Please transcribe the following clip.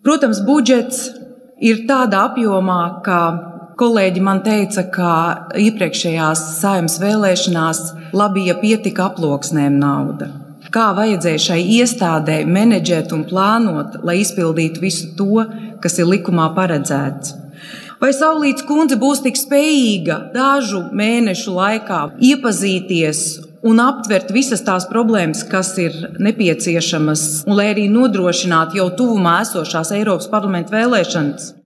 Protams, budžets ir tādā apjomā, ka kolēģi man teica, ka iepriekšējās Saeimas vēlēšanās labi, ja pietika aploksnēm nauda. Kā vajadzēja šai iestādē menedžēt un plānot, lai izpildītu visu to, kas ir likumā paredzēts. Vai Saulītes kundze būs tik spējīga dažu mēnešu laikā iepazīties un aptvert visas tās problēmas, kas ir nepieciešamas, un lai arī nodrošinātu jau tuvumā esošās Eiropas parlamenta vēlēšanas?